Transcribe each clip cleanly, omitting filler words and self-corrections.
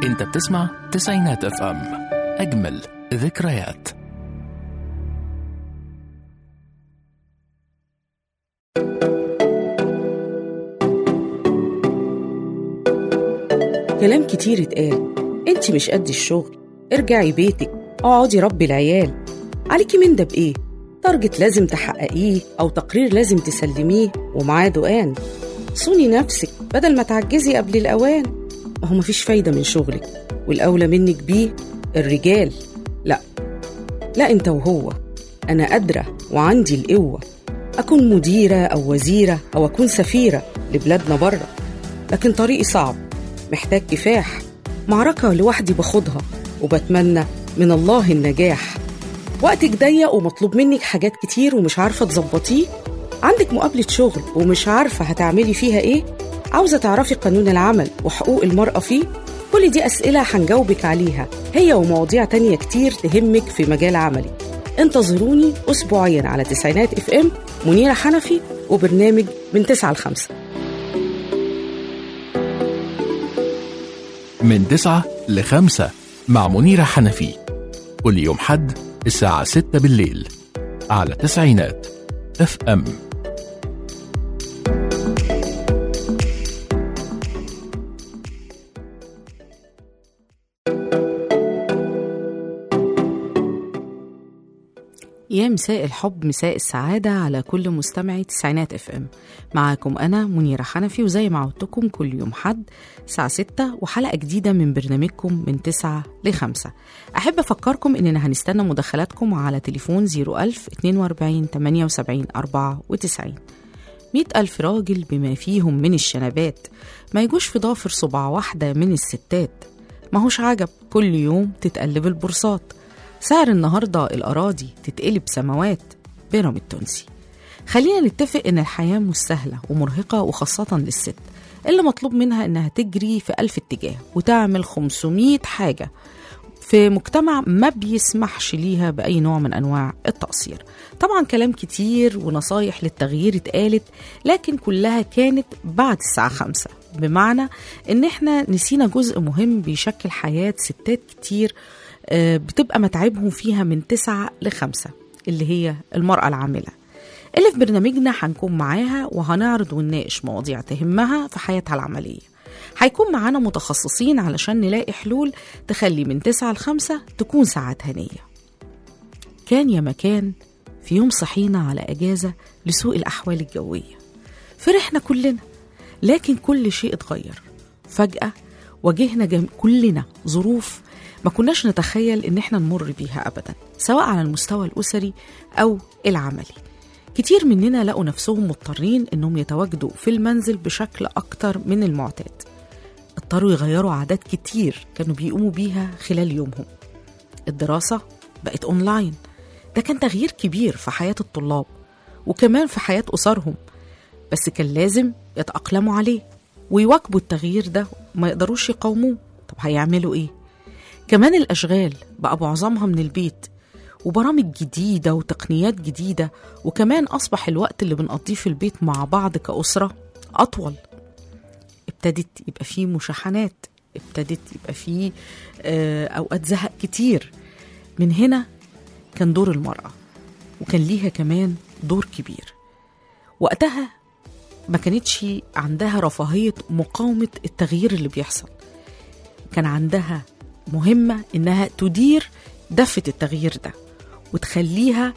انت بتسمع تسعينات اف ام، اجمل ذكريات. كلام كتير اتقال، انت مش قد الشغل، ارجعي بيتك، اقعدي ربي العيال، عليكي من ده بايه؟ تارجت لازم تحققيه او تقرير لازم تسلميه ومعاه دقان. صوني نفسك بدل ما تعجزي قبل الاوان. ما هو مفيش فايدة من شغلك، والاولى منك بيه الرجال. لا انت وهو، انا قادرة وعندي القوة، اكون مديرة او وزيرة او اكون سفيرة لبلادنا بره، لكن طريقي صعب، محتاج كفاح، معركة لوحدي باخدها، وبتمنى من الله النجاح. وقتك ضيق ومطلوب منك حاجات كتير ومش عارفة تظبطيه، عندك مقابلة شغل ومش عارفة هتعملي فيها ايه، عاوزة تعرفي قانون العمل وحقوق المرأة فيه. كل دي أسئلة هنجاوبك عليها، هي ومواضيع تانية كتير تهمك في مجال عملي. انتظروني أسبوعيا على تسعينات اف ام، منيرة حنفي، وبرنامج من 9 ل5. من 9 ل5 مع منيرة حنفي، كل يوم حد الساعة 6 بالليل على تسعينات اف ام. يا مساء الحب، مساء السعادة على كل مستمعي تسعينات اف ام. معاكم أنا منيرة حنفي، وزي ما عودتكم كل يوم حد الساعة 6 وحلقة جديدة من برنامجكم من 9 ل5. أحب أفكركم إننا هنستنى مداخلاتكم على تليفون 01000 42 78 94. 100,000 راجل بما فيهم من الشنبات ما يجوش في ضافر صباع واحدة من الستات. ما هوش عجب كل يوم تتقلب البورصات، سعر النهاردة الأراضي تتقلب سماوات. بيراميد التونسي. خلينا نتفق إن الحياة مش سهلة ومرهقة، وخاصة للست اللي مطلوب منها إنها تجري في 1000 اتجاه وتعمل 500 حاجة في مجتمع ما بيسمحش ليها بأي نوع من أنواع التقصير. طبعا كلام كتير ونصايح للتغيير اتقالت، لكن كلها كانت بعد الساعة 5، بمعنى إن احنا نسينا جزء مهم بيشكل حياة ستات كتير بتبقى متعبهم فيها من 9 ل5، اللي هي المرأة العاملة، اللي في برنامجنا هنكون معاها وهنعرض ونناقش مواضيع تهمها في حياتها العملية. هيكون معانا متخصصين علشان نلاقي حلول تخلي من 9 ل5 تكون ساعات هنية. كان يا مكان في يوم صحينا على أجازة لسوء الأحوال الجوية، فرحنا كلنا، لكن كل شيء اتغير فجأة. واجهنا كلنا ظروف ما كناش نتخيل إن احنا نمر بيها أبدا، سواء على المستوى الأسري أو العملي. كتير مننا لقوا نفسهم مضطرين إنهم يتواجدوا في المنزل بشكل أكتر من المعتاد. اضطروا يغيروا عادات كتير كانوا بيقوموا بيها خلال يومهم. الدراسة بقت أونلاين، ده كان تغيير كبير في حياة الطلاب وكمان في حياة أسرهم، بس كان لازم يتأقلموا عليه ويواكبوا التغيير ده، ما يقدروش يقاوموه. طب هيعملوا إيه؟ كمان الأشغال بقى معظمها من البيت، وبرامج جديدة وتقنيات جديدة، وكمان أصبح الوقت اللي بنقضيه في البيت مع بعض كأسرة أطول. ابتدت يبقى فيه مشاحنات، ابتدت يبقى فيه أوقات زهق كتير. من هنا كان دور المرأة، وكان ليها كمان دور كبير. وقتها ما كانتش عندها رفاهية مقاومة التغيير اللي بيحصل، كان عندها مهمة إنها تدير دفة التغيير ده وتخليها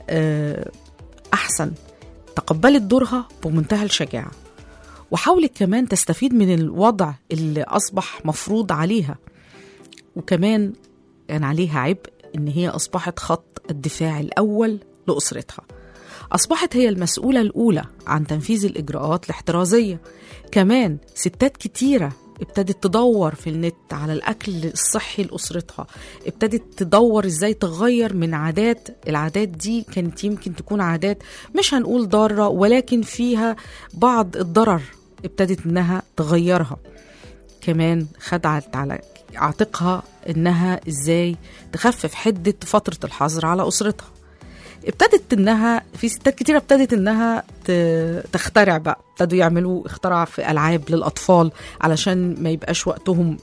أحسن. تقبلت دورها بمنتهى الشجاعة، وحاولت كمان تستفيد من الوضع اللي أصبح مفروض عليها، وكمان كان عليها عبء إن هي أصبحت خط الدفاع الأول لأسرتها. أصبحت هي المسؤولة الأولى عن تنفيذ الإجراءات الاحترازية. كمان ستات كتيرة ابتدت تدور في النت على الأكل الصحي لأسرتها، ابتدت تدور إزاي تغير من العادات دي كانت يمكن تكون عادات مش هنقول ضارة، ولكن فيها بعض الضرر، ابتدت إنها تغيرها. كمان خدعت على عاتقها إنها إزاي تخفف حدة فترة الحظر على أسرتها. ابتدت انها في ستات كتيرة ابتدت انها تخترع بقى، ابتدوا يعملوا اختراع في ألعاب للأطفال علشان ما يبقاش وقتهم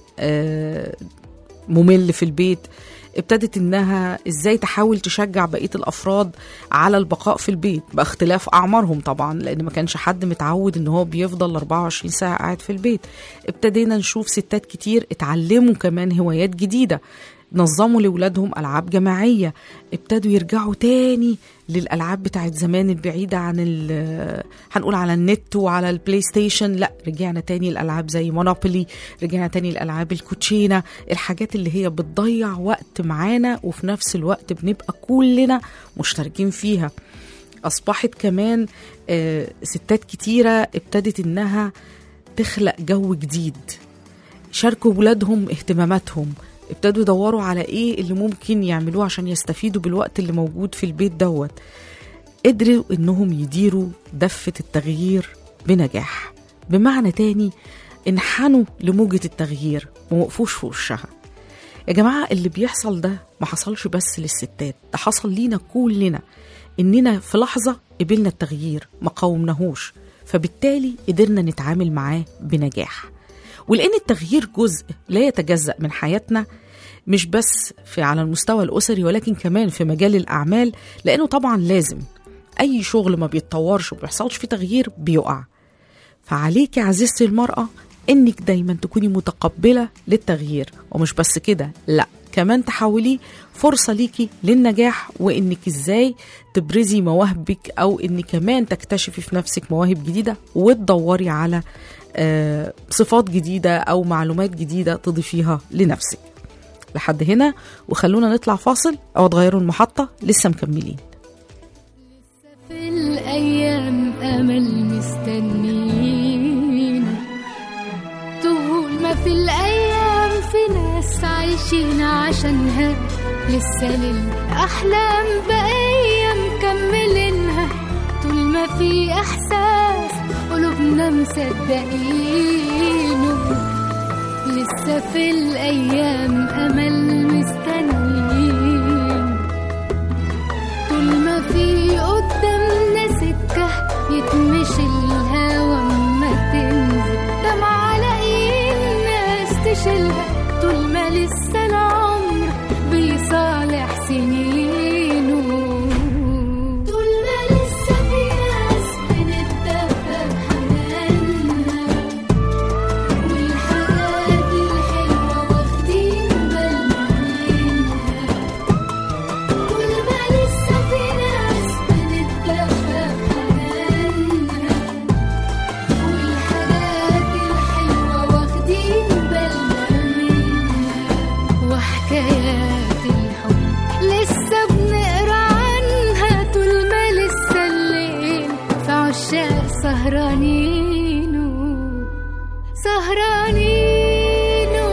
ممل في البيت. ابتدت انها ازاي تحاول تشجع بقية الافراد على البقاء في البيت باختلاف اعمارهم طبعا، لان ما كانش حد متعود ان هو بيفضل 24 ساعة قاعد في البيت. ابتدينا نشوف ستات كتير اتعلموا كمان هوايات جديدة، نظموا لأولادهم ألعاب جماعية، ابتدوا يرجعوا تاني للألعاب بتاعت زمان البعيدة عن هنقول على النت وعلى البلاي ستيشن. لا، رجعنا تاني الألعاب زي مونوبولي، رجعنا تاني الألعاب الكوتشينة، الحاجات اللي هي بتضيع وقت معانا وفي نفس الوقت بنبقى كلنا مشتركين فيها. أصبحت كمان ستات كتيرة ابتدت إنها تخلق جو جديد، شاركوا ولادهم اهتماماتهم، ابتدوا يدوروا على ايه اللي ممكن يعملوه عشان يستفيدوا بالوقت اللي موجود في البيت دوت. قدروا انهم يديروا دفة التغيير بنجاح، بمعنى تاني انحنوا لموجة التغيير وموقفوش في وشها. يا جماعة اللي بيحصل ده ما حصلش بس للستات، ده حصل لينا كلنا، اننا في لحظة قبلنا التغيير ما قاومناهوش، فبالتالي قدرنا نتعامل معاه بنجاح. ولأن التغيير جزء لا يتجزأ من حياتنا، مش بس على المستوى الأسري ولكن كمان في مجال الأعمال، لأنه طبعا لازم أي شغل ما بيتطورش وبيحصلش فيه تغيير بيقع. فعليك يا عزيزتي المرأة إنك دايما تكوني متقبلة للتغيير، ومش بس كده، لا كمان تحوليه فرصة ليكي للنجاح، وإنك إزاي تبرزي مواهبك، أو إنك كمان تكتشفي في نفسك مواهب جديدة وتدوري على صفات جديدة أو معلومات جديدة تضيفيها لنفسك. لحد هنا وخلونا نطلع فاصل أو تغيروا المحطة، لسه مكملين. لسه في الأيام أمل مستنين، طول ما في الأيام في ناس عايشين عشانها، لسه للأحلام بقية مكملينها، طول ما في إحساس قلوبنا مصدقينه، لسه في الأيام أمل مستنيين، طول ما في قدامنا سكة يتمشي الهوا ما تنزل دمعة لاقيين ناس تشيلها، طول ما لسه العمر بيصالح سنينه، طول ما لسه في ناس بنتدفى بحنانها، والحاجات الحلوة واخدين بالنا منها، طول ما لسه في ناس بنتدفى بحنانها، والحاجات الحلوة واخدين بالنا منها، وحكايات الحب لسه بنقرا عنها، طول ما لسه الليل في عشاق سهرانينه سهرانينه.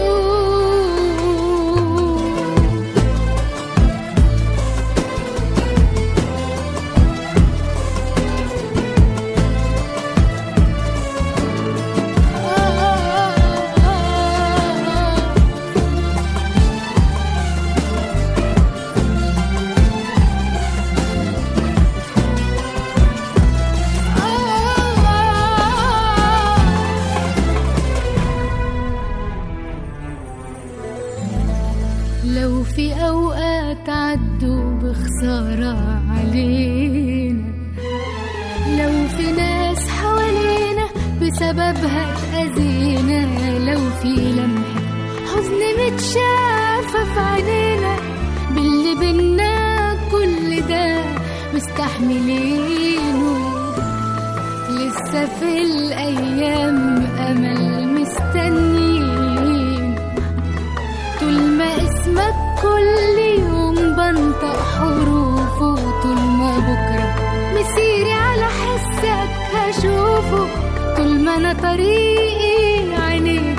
لو في أوقات عدوا بخسارة علينا، لو في ناس حوالينا بسببها اتأذينا، لو في لمحة حزن متشافة في عينينا، باللي بينا كل ده مستحملينه، لسه في الأيام أمل مستنيين، طول ما اسمك كل يوم بنطق حروفه، طول ما بكرة مسيري على حسك هشوفه، طول ما أنا طريقي عينيك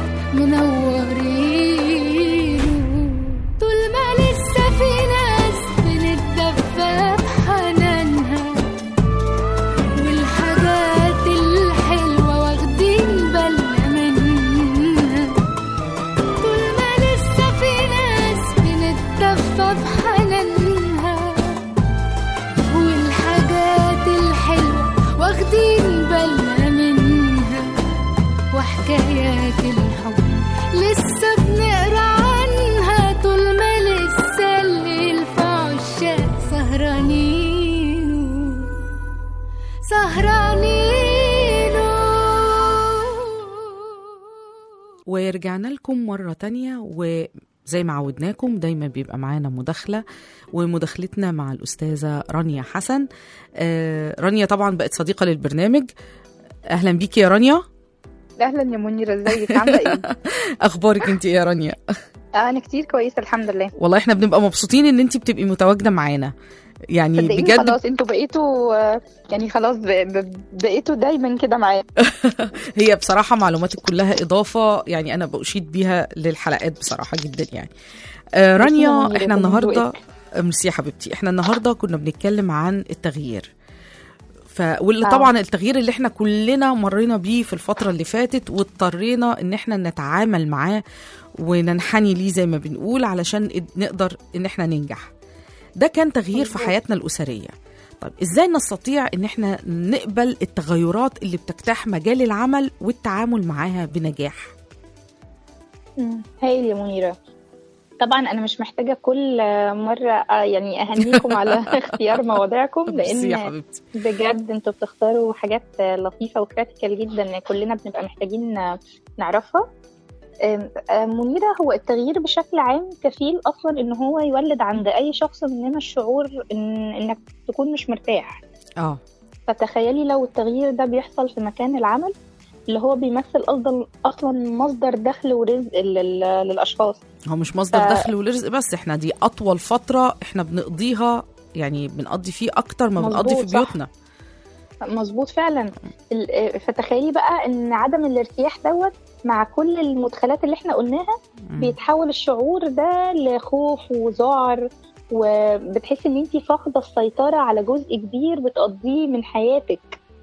منورينه، طول ما لسه في ناس بنتدفى بحنانها، والحاجات الحلوة واخدين بالنا منها، طول ما لسه في ناس بنتدفى بحنانها، حكايات الحب لسه بنقرا عنها طول ما لسه الليل في عشاق سهرانين ورجعنا لكم مرة تانية، وزي ما عودناكم دايما بيبقى معانا مداخلة، ومداخلتنا مع الأستاذة رانيا حسن. رانيا طبعا بقت صديقة للبرنامج. أهلا بيكي يا رانيا. اهلا يا منيره، ازيك؟ عامله ايه؟ أخبارك انت يا رانيا؟ انا كتير كويسه الحمد لله. والله احنا بنبقى مبسوطين ان انت بتبقي متواجدة معانا، يعني بجد. خلاص انتوا بقيتوا يعني خلاص بقيتوا دايما كده معايا. هي بصراحة معلوماتك كلها إضافة، يعني أنا بأشيد بيها للحلقات بصراحة جدا يعني. رانيا، احنا النهاردة ميرسي يا حبيبتي. احنا النهاردة كنا بنتكلم عن التغيير، واللي طبعا التغيير اللي احنا كلنا مرينا بيه في الفترة اللي فاتت، واضطرينا ان احنا نتعامل معاه وننحني ليه زي ما بنقول علشان نقدر ان احنا ننجح. ده كان تغيير في حياتنا الأسرية. طيب ازاي نستطيع ان احنا نقبل التغيرات اللي بتجتاح مجال العمل والتعامل معاها بنجاح؟ هايل يا منيرة. طبعا انا مش محتاجة كل مرة يعني اهنيكم على اختيار مواضيعكم، لان بجد انتوا بتختاروا حاجات لطيفة وكراتيكال جدا كلنا بنبقى محتاجين نعرفها. منيرة، هو التغيير بشكل عام كفيل أصلا إن هو يولد عند أي شخص مننا الشعور إنك تكون مش مرتاح. فتخيلي لو التغيير ده بيحصل في مكان العمل اللي هو بيمثل أصلا مصدر دخل ورزق للأشخاص. هو مش مصدر دخل ورزق بس، إحنا دي أطول فترة إحنا بنقضيها، يعني بنقضي فيه أكتر ما بنقضي في بيوتنا. مظبوط فعلا. فتخيلي بقى ان عدم الارتياح دوت مع كل المدخلات اللي احنا قلناها بيتحول الشعور ده لخوف وذعر، وبتحسي ان انتي فاقده السيطره على جزء كبير بتقضيه من حياتك.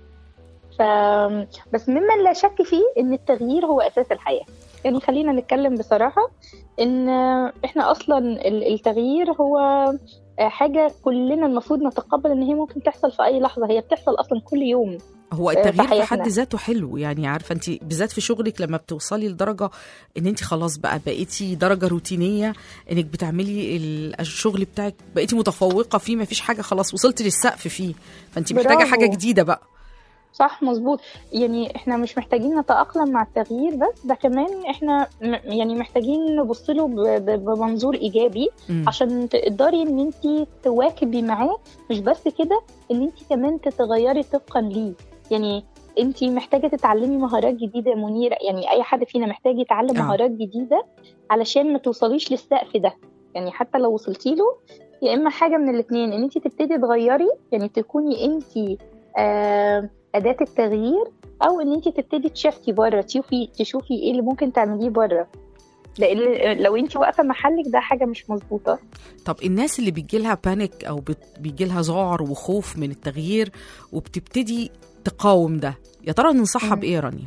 بس ممن لا شك فيه ان التغيير هو اساس الحياه. يعني خلينا نتكلم بصراحه ان احنا اصلا التغيير هو حاجة كلنا المفروض نتقبل ان هي ممكن تحصل في اي لحظة. هي بتحصل اصلا كل يوم. هو التغيير في حد ذاته حلو، يعني عارفة انت بالذات في شغلك لما بتوصلي لدرجة ان انت خلاص بقيتي درجة روتينية، انك بتعملي الشغل بتاعك بقيتي متفوقة فيه، ما فيش حاجة، خلاص وصلت للسقف فيه، فانت محتاجة حاجة جديدة بقى. صح مظبوط. يعني احنا مش محتاجين نتأقلم مع التغيير بس، ده كمان احنا يعني محتاجين نبص له بمنظور ايجابي عشان تقدري ان انت تواكبي معاه. مش بس كده، ان انت كمان تتغيري طبقا ليه. يعني انت محتاجة تتعلمي مهارات جديدة يا منيرة. يعني اي حد فينا محتاج يتعلم مهارات جديدة علشان ما توصليش للسقف ده. يعني حتى لو وصلتي له، يا اما حاجة من الاثنين، ان انت تبتدي تغيري، يعني تكوني انت أداة التغيير، أو إن أنت تبتدي تشفتي بره، تشوفي إيه اللي ممكن تعمليه بره. لأن لو أنت واقفة محلك ده حاجة مش مظبوطة. طب الناس اللي بيجيلها بانيك أو بيجيلها ذعر وخوف من التغيير وبتبتدي تقاوم ده، يا ترى ننصحها بإيه رانيا؟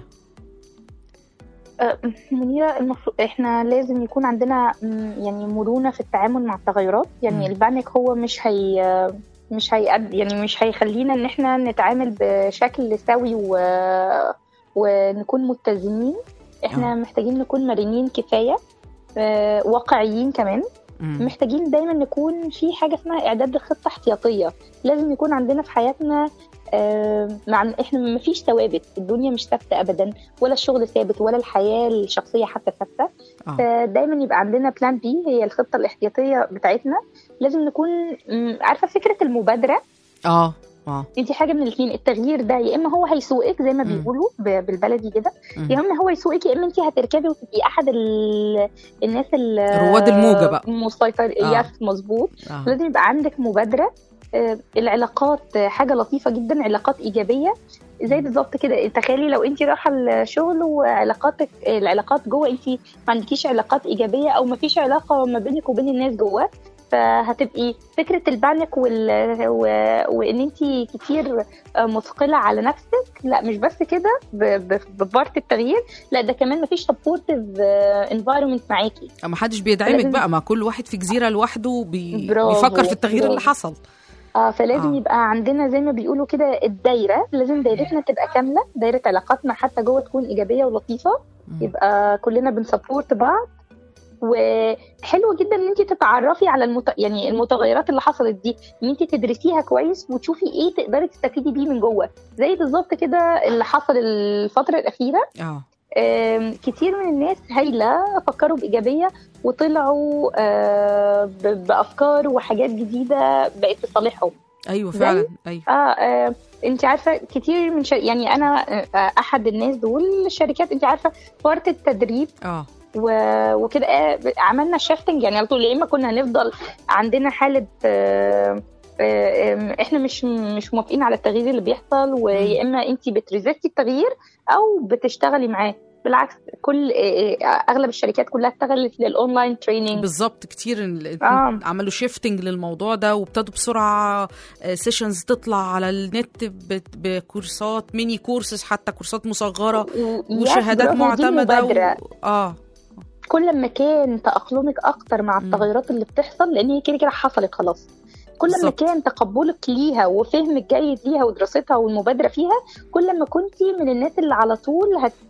منيرة، إحنا لازم يكون عندنا يعني مرونة في التعامل مع التغيرات. يعني البانيك هو مش هيخلينا ان احنا نتعامل بشكل سوي ونكون متزنين. احنا محتاجين نكون مرنين كفاية، واقعيين كمان. محتاجين دايما نكون في حاجة اسمها اعداد خطة احتياطية. لازم يكون عندنا في حياتنا احنا مفيش ثوابت، الدنيا مش ثابتة ابدا، ولا الشغل ثابت، ولا الحياة الشخصية حتى ثابتة. فدايما يبقى عندنا بلان بي، هي الخطة الاحتياطية بتاعتنا. لازم نكون عارفة فكرة المبادرة. انتي حاجة من الاثنين، التغيير ده يا اما هو هيسوقك زي ما بيقولوا بالبلدي كده، يا اما هو يسوقك، يا اما انتي هتركبي وتبقي احد الناس رواد الموجة بقى مسيطر. مظبوط. لازم يبقى عندك مبادرة. العلاقات حاجة لطيفة جدا، علاقات إيجابية زي بالظبط كده. تخيلي لو انتي رايحة الشغل العلاقات جوه انتي ما عندكيش علاقات إيجابية، أو ما فيش علاقة ما بينك وبين الناس جوه، فهتبقي فكرة البانيك وإن انتي كتير مثقلة على نفسك. لا مش بس كده ببارت التغيير، لا ده كمان مفيش سبورتيف انفايرمنت معاكي، ما حدش بيدعمك بقى، ما كل واحد في جزيرة لوحده بيفكر في التغيير اللي حصل. فلازم يبقى عندنا زي ما بيقولوا كده الدايرة. لازم دايرتنا تبقى كاملة، دايرة علاقاتنا حتى جوه تكون إيجابية ولطيفة. يبقى كلنا بنسبورت بعض. وحلو جدا ان انت تتعرفي على يعني المتغيرات اللي حصلت دي، ان انت تدرسيها كويس وتشوفي ايه تقدري تستفيدي بيه من جوه، زي بالظبط كده اللي حصل الفتره الاخيره. كتير من الناس هايله فكروا بايجابيه وطلعوا بافكار وحاجات جديده بقت في صالحهم. ايوه فعلا. ايوه انت عارفه كتير من يعني انا احد الناس دول الشركات، انت عارفه فرط التدريب وكده عملنا شيفتنج يعني على طول. يا اما كنا هنفضل عندنا حاله احنا مش موافقين على التغيير اللي بيحصل، ويا اما انت بتريزستي التغيير او بتشتغلي معاه. بالعكس اغلب الشركات كلها اتجهت للاونلاين تريننج. بالظبط، كتير عملوا شيفتنج للموضوع ده، وابتدوا بسرعه سيشنز تطلع على النت بكورسات ميني كورسز، حتى كورسات مصغره وشهادات معتمده كل ما كان تأقلمك اكتر مع التغيرات اللي بتحصل، لان هي كده حصلت خلاص، كل ما كان تقبلك ليها وفهمك جيد ليها ودراستها والمبادرة فيها، كل ما كنتي من الناس اللي على طول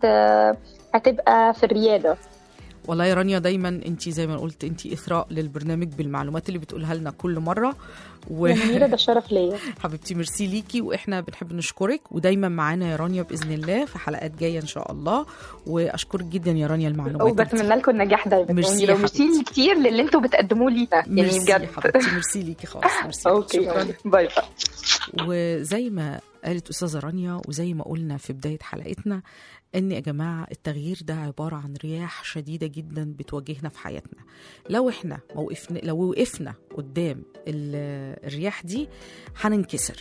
هتبقى في الريادة. والله يا رانيا دايما انت زي ما قلت انت إثراء للبرنامج بالمعلومات اللي بتقولها لنا كل مرة يا منيرة ده شرف ليا حبيبتي. ميرسي ليكي، واحنا بنحب نشكرك، ودايما معانا يا رانيا بإذن الله في حلقات جاية ان شاء الله. واشكرك جدا يا رانيا المعلومات، وبتمنى لكم النجاح دايما. ميرسي كتير للي انتوا بتقدموا لي ده يعني بجد حبيبتي. ميرسي ليكي خالص. ميرسي. اوكي باي باي. وزي ما قالت أستاذة رانيا وزي ما قلنا في بداية حلقتنا، ان يا جماعة التغيير ده عبارة عن رياح شديدة جدا بتواجهنا في حياتنا. لو وقفنا قدام الرياح دي هننكسر.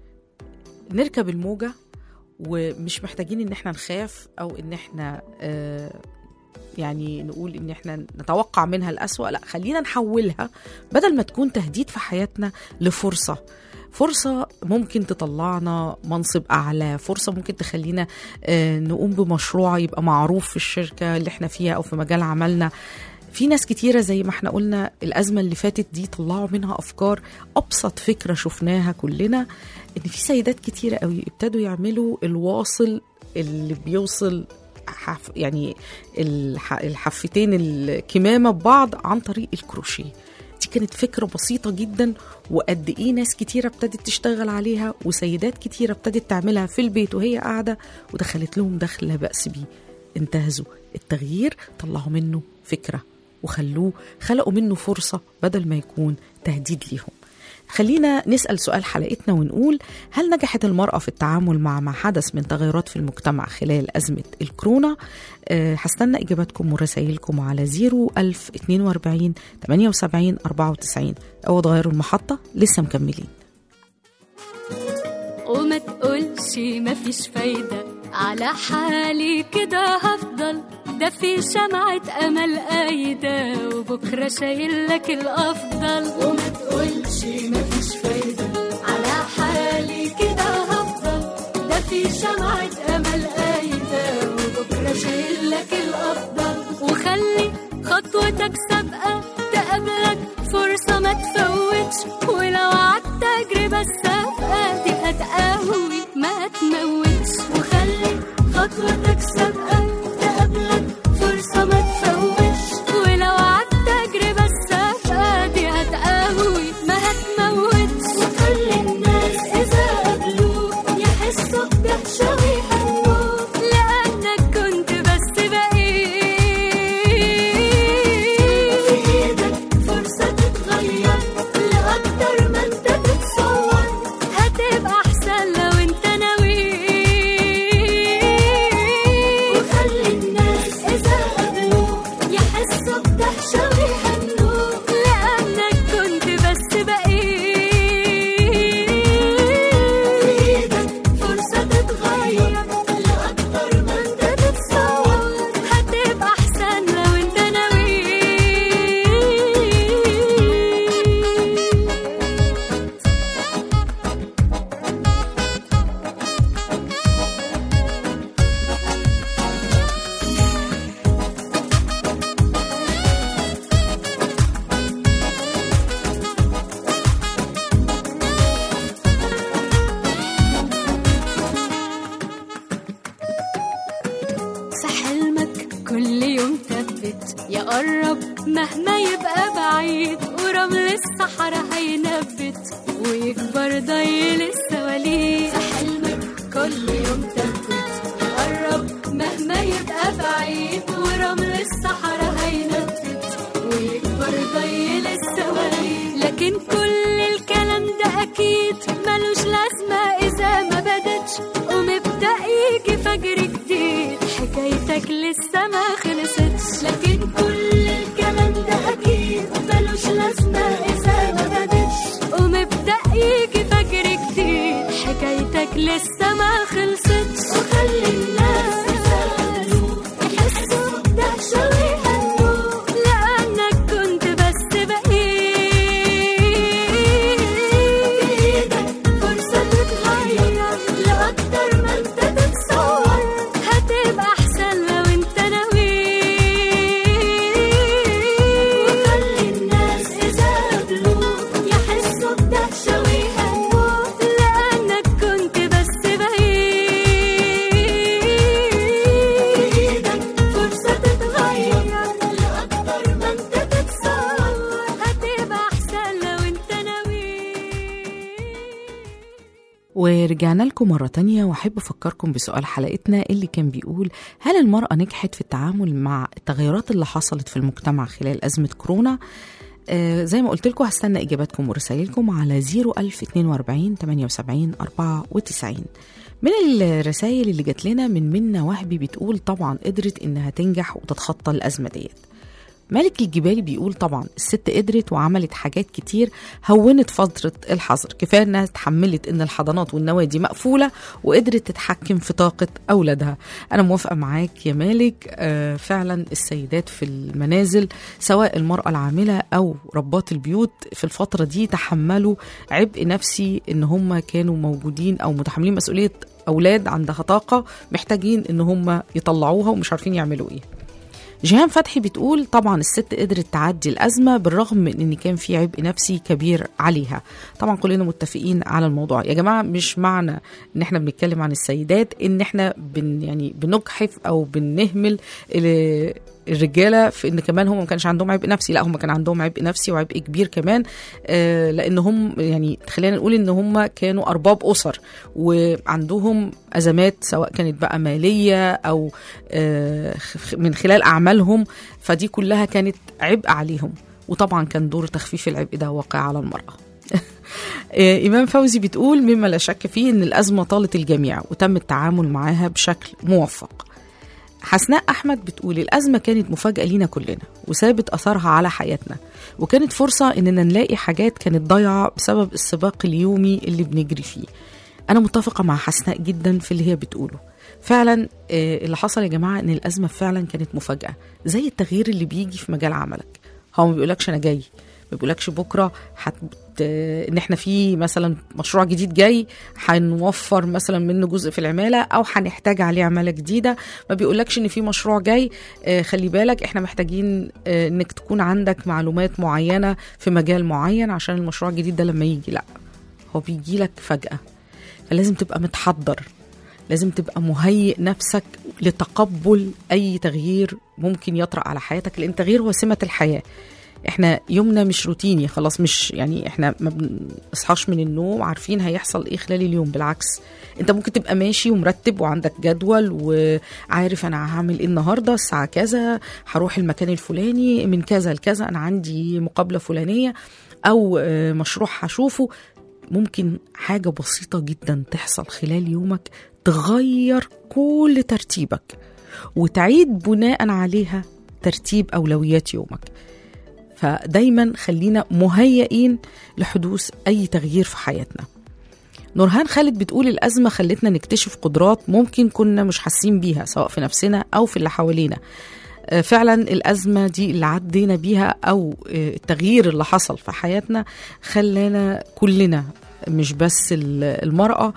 نركب الموجة، ومش محتاجين ان احنا نخاف او ان احنا يعني نقول ان احنا نتوقع منها الأسوأ. لا، خلينا نحولها بدل ما تكون تهديد في حياتنا لفرصة ممكن تطلعنا منصب أعلى، فرصة ممكن تخلينا نقوم بمشروع يبقى معروف في الشركة اللي احنا فيها أو في مجال عملنا. في ناس كتيرة زي ما احنا قلنا الأزمة اللي فاتت دي طلعوا منها أفكار. أبسط فكرة شفناها كلنا إن في سيدات كتيرة قوي ابتدوا يعملوا الواصل اللي بيوصل يعني الحفتين الكمامة ببعض عن طريق الكروشيه. دي كانت فكرة بسيطة جدا، وقد ايه ناس كتيرة ابتدت تشتغل عليها، وسيدات كتيرة ابتدت تعملها في البيت وهي قاعدة، ودخلت لهم دخل لا بأس بيه. انتهزوا التغيير، طلعوا منه فكرة خلقوا منه فرصة بدل ما يكون تهديد ليهم. خلينا نسأل سؤال حلقتنا ونقول: هل نجحت المرأة في التعامل مع ما حدث من تغيرات في المجتمع خلال أزمة الكورونا؟ هستنى إجاباتكم ورسائلكم على 01042 78 94. أو تغيروا المحطة، لسه مكملين. وما تقولش مفيش فايدة، على حالي كده هفضل، ده في شمعة أمل قايدة، وبكرة شايل لك الأفضل. وما تقولش مفيش فايدة، على حالي كده هفضل، ده في شمعة أمل قايدة، وبكرة شايل لك الأفضل. وخلي خطوتك سابقة تقابلك فرصة ما تفوتش، ولو عدت تجربة السابقة دي هتقوي ما تموتش. وخلي خطوتك سابقة تقابلك فرصة ما تفوتش، ولو عدت تجربة السابقة دي هتقوي ما هتموتش. وكل الناس إذا قابلوك يحسوا بدهشة ويهنوك، لأنك كنت بس بقيت في إيدك فرصة تتغير لأكتر ما أنت تتصور، هتبقى أحسن لو أنت ناوي. وخلي الناس إذا قابلوك يحسوا بدهشة ويهنوك، لأنك كنت بس بقيت في إيدك فرصة تتغير لأكتر ما أنت تتصور، هتبقى أحسن لو أنت ناوي. في حلمك كل يوم ثبت يقرب مهما يبقى بعيد، ورمل الصحراء هينبت ويكبر ضيل السواليف. في حلمك كل يوم ثبت يقرب مهما يبقى بعيد، ورمل الصحراء هينبت ويكبر ضيل السواليف. لكن كل الكلام ده أكيد ملوش لازمة إذا ما بدتش ومبدأ يجي فجر جديد، حكايتك لسه ما خلصتش. لكن كل الكلام ده أكيد ملوش لازمة إذا ما بدتش ومبدأ يجي فجر جديد، حكايتك لسه ما خلصتش. وخلي الناس يسألوا يحسوا بدهشة ويهنوا، لأنك كنت بس بقيت. بإيدك فرصة تتغير لأكتر ما انت تتصور، هتبقى أحسن لو انت ناوي. وخلي الناس إذا قابلوك يحسوا بدهشة ويهنوا، لأنك كنت بس بقيت. بإيدك فرصة تتغير لأكتر ما انت تتصور، هتبقى أحسن لو انت ناوي. ورجعنا لكم مرة تانية، وأحب أفكركم بسؤال حلقتنا اللي كان بيقول: هل المرأة نجحت في التعامل مع التغيرات اللي حصلت في المجتمع خلال أزمة كورونا؟ زي ما قلت لكم هستنى إجاباتكم ورسائلكم على 01042 78 94. من الرسائل اللي جات لنا من منى وهبي بتقول طبعا قدرت إنها تنجح وتتخطى الأزمة ديت. مالك الجبالي بيقول طبعا الست قدرت وعملت حاجات كتير هونت فترة الحظر، كفاية انها تحملت ان الحضانات والنوادي مقفولة وقدرت تتحكم في طاقة اولادها. انا موافقة معاك يا مالك. فعلا السيدات في المنازل سواء المرأة العاملة او ربات البيوت في الفترة دي تحملوا عبء نفسي ان هم كانوا موجودين او متحملين مسؤولية اولاد عندها طاقة محتاجين ان هم يطلعوها ومش عارفين يعملوا ايه. جيهان فتحي بتقول طبعا الست قدرت تعدي الأزمة بالرغم من ان كان في عبء نفسي كبير عليها. طبعا كلنا متفقين على الموضوع يا جماعة، مش معنى ان احنا بنتكلم عن السيدات ان احنا يعني بنجحف او بنهمل الرجالة في ان كمان هم ما كانش عندهم عبء نفسي، لا هم كان عندهم عبء نفسي وعبء كبير كمان، لانهم يعني خلينا نقول ان هم كانوا ارباب اسر وعندهم ازمات سواء كانت بقى مالية او من خلال اعمالهم، فدي كلها كانت عبء عليهم، وطبعا كان دور تخفيف العبء ده واقع على المرأة. إمام فوزي بتقول مما لا شك فيه ان الازمة طالت الجميع وتم التعامل معها بشكل موفق. حسناء أحمد بتقول الأزمة كانت مفاجأة لينا كلنا وسابت أثرها على حياتنا، وكانت فرصة إننا نلاقي حاجات كانت ضايعة بسبب السباق اليومي اللي بنجري فيه. أنا متفقة مع حسناء جدا في اللي هي بتقوله. فعلا اللي حصل يا جماعة إن الأزمة فعلا كانت مفاجأة، زي التغيير اللي بيجي في مجال عملك. هو ما بيقولكش أنا جاي، ما بيقولكش بكرة ان احنا في مثلا مشروع جديد جاي هنوفر مثلا منه جزء في العمالة او هنحتاج عليه عمالة جديدة. ما بيقولكش ان في مشروع جاي خلي بالك احنا محتاجين انك تكون عندك معلومات معينة في مجال معين عشان المشروع الجديد ده لما يجي. لا، هو بيجي لك فجأة، فلازم تبقى متحضر، لازم تبقى مهيئ نفسك لتقبل اي تغيير ممكن يطرأ على حياتك، لان التغيير هو سمة الحياة. احنا يومنا مش روتيني خلاص، مش يعني احنا ما بنصحاش من النوم عارفين هيحصل ايه خلال اليوم. بالعكس، انت ممكن تبقى ماشي ومرتب وعندك جدول وعارف انا هعمل ايه النهارده الساعه كذا، هروح المكان الفلاني من كذا لكذا، انا عندي مقابله فلانيه او مشروع هشوفه. ممكن حاجه بسيطه جدا تحصل خلال يومك تغير كل ترتيبك وتعيد بناء عليها ترتيب اولويات يومك. فدايما خلينا مهيئين لحدوث أي تغيير في حياتنا. نورهان خالد بتقول الأزمة خلتنا نكتشف قدرات ممكن كنا مش حاسين بيها سواء في نفسنا أو في اللي حوالينا. فعلا الأزمة دي اللي عدينا بيها أو التغيير اللي حصل في حياتنا خلانا كلنا، مش بس المرأة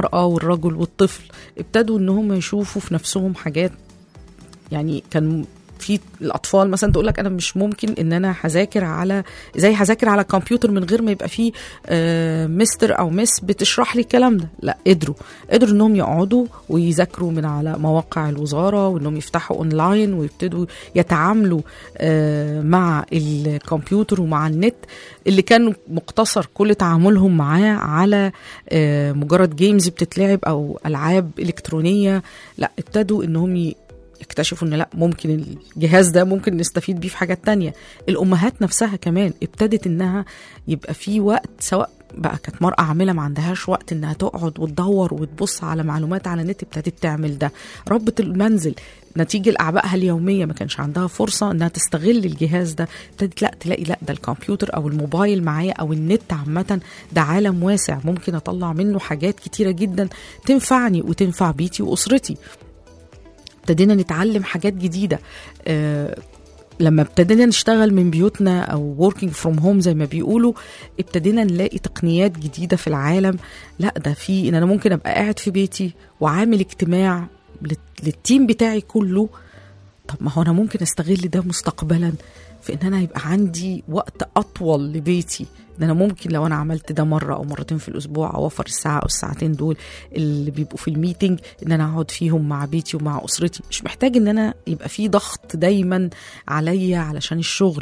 والرجل والطفل، ابتدوا إنهم يشوفوا في نفسهم حاجات يعني كان في الاطفال مثلا تقول لك انا مش ممكن ان انا هذاكر على الكمبيوتر من غير ما يبقى فيه مستر او مس بتشرح لي الكلام ده. لا، قدروا انهم يقعدوا ويذاكروا من على مواقع الوزاره، وانهم يفتحوا اونلاين ويبتدوا يتعاملوا مع الكمبيوتر ومع النت اللي كانوا مقتصر كل تعاملهم معاه على مجرد جيمز بتتلعب او العاب الكترونيه. لا، ابتدوا انهم يكتشفوا ان لا، ممكن الجهاز ده ممكن نستفيد بيه في حاجات تانية. الامهات نفسها كمان ابتدت انها يبقى في وقت، سواء بقى كانت مرأة عاملة ما عندهاش وقت انها تقعد وتدور وتبص على معلومات على النت، ابتدت تعمل ده. ربة المنزل نتيجة لأعبائها اليومية ما كانش عندها فرصة انها تستغل الجهاز ده، ابتدت لا تلاقي لا ده الكمبيوتر او الموبايل معايا او النت عامة ده عالم واسع ممكن اطلع منه حاجات كتيرة جدا تنفعني وتنفع بيتي واسرتي. ابتدينا نتعلم حاجات جديدة. لما ابتدينا نشتغل من بيوتنا أو working from home زي ما بيقولوا، ابتدينا نلاقي تقنيات جديدة في العالم. لا، ده في إن أنا ممكن أبقى قاعد في بيتي وعامل اجتماع للتيم بتاعي كله. طب ما هو أنا ممكن أستغل ده مستقبلا في إن أنا يبقى عندي وقت أطول لبيتي. ده أنا ممكن لو أنا عملت ده مرة أو مرتين في الأسبوع أوفر الساعة أو الساعتين دول اللي بيبقوا في الميتنج، إن أنا أقعد فيهم مع بيتي ومع أسرتي. مش محتاج إن أنا يبقى في ضغط دايما عليا علشان الشغل.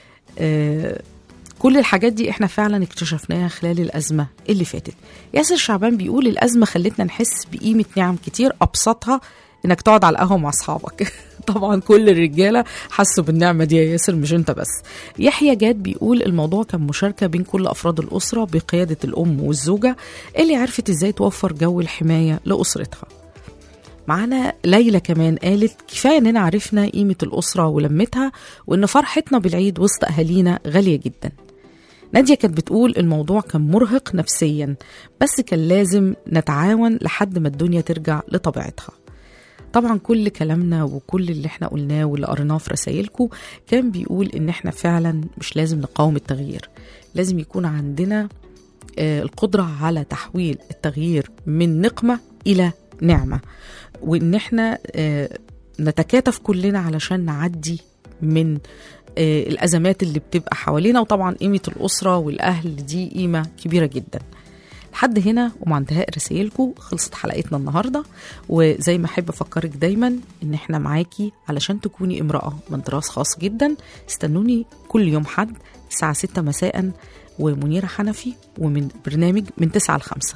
كل الحاجات دي إحنا فعلا اكتشفناها خلال الأزمة اللي فاتت. ياسر شعبان بيقول الأزمة خلتنا نحس بقيمة نعم كتير، أبسطها إنك تقعد على القهوة مع أصحابك. طبعا كل الرجالة حسوا بالنعمة دي يا ياسر، مش انت بس. يحيى جاد بيقول الموضوع كان مشاركة بين كل أفراد الأسرة بقيادة الأم والزوجة اللي عرفت ازاي توفر جو الحماية لأسرتها. معانا ليلى كمان قالت كفاية اننا عرفنا قيمة الأسرة ولمتها، وان فرحتنا بالعيد وسط أهالينا غالية جدا. نادية كانت بتقول الموضوع كان مرهق نفسيا، بس كان لازم نتعاون لحد ما الدنيا ترجع لطبيعتها. طبعا كل كلامنا وكل اللي احنا قلناه واللي قريناه في رسائلكم كان بيقول ان احنا فعلا مش لازم نقاوم التغيير، لازم يكون عندنا القدرة على تحويل التغيير من نقمة إلى نعمة، وان احنا نتكاتف كلنا علشان نعدي من الأزمات اللي بتبقى حوالينا. وطبعا قيمة الأسرة والأهل دي قيمة كبيرة جدا. لحد هنا ومع انتهاء رسائلكم خلصت حلقتنا النهاردة. وزي ما أحب أفكرك دايما إن إحنا معاكي علشان تكوني امرأة من طراز خاص جدا. استنوني كل يوم حد الساعة 6 مساء ومنيرة حنفي، ومن برنامج من 9 ل5.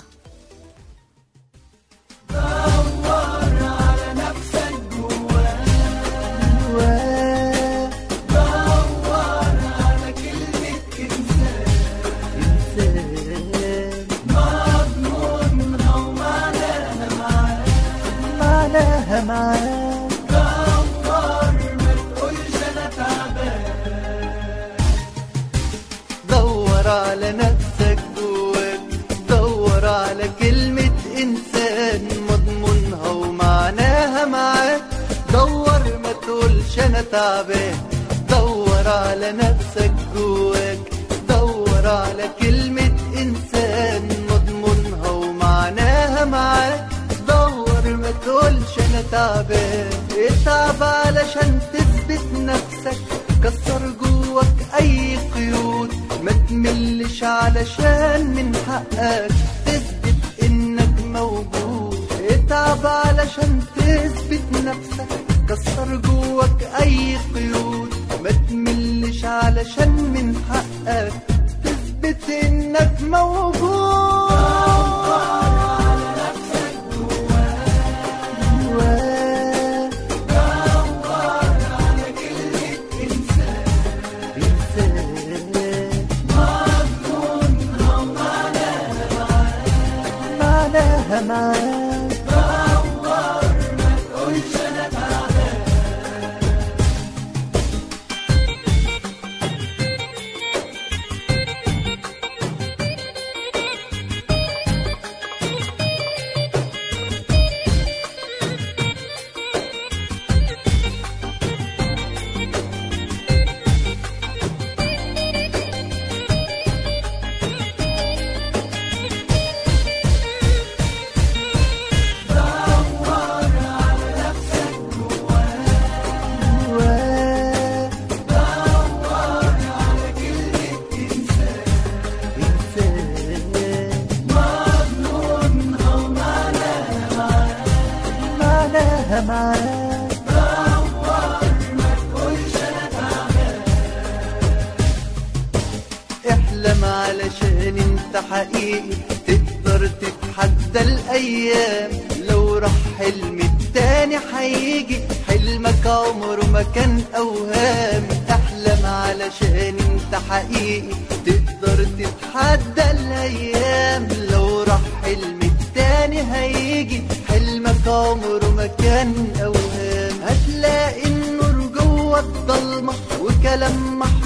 دور على نفسك جواك، دور على كلمة إنسان مضمونها ومعناها معاك. دور ما تقولش أنا تعبان، دور على نفسك جواك، دور على كلمة إنسان مضمونها ومعناها معاك. دور ما تقولش أنا تعبان، اتعب علشان تثبت نفسك، كسر جواك أي قيود، ما تملش علشان من حقك تثبت إنك موجود. اتعب علشان تثبت نفسك، كسر جواك أي قيود، ما تملش علشان من حقك تثبت إنك موجود. حقيقي تقدر تتحدى الأيام. لو راح حلم التاني هيجي، حلمك عمره ما كان أوهام. احلم علشان انت حقيقي تقدر تتحدى الأيام. لو راح حلم التاني هيجي، حلمك عمره ما كان أوهام. هتلاقي النور جوه الضلمة وكلام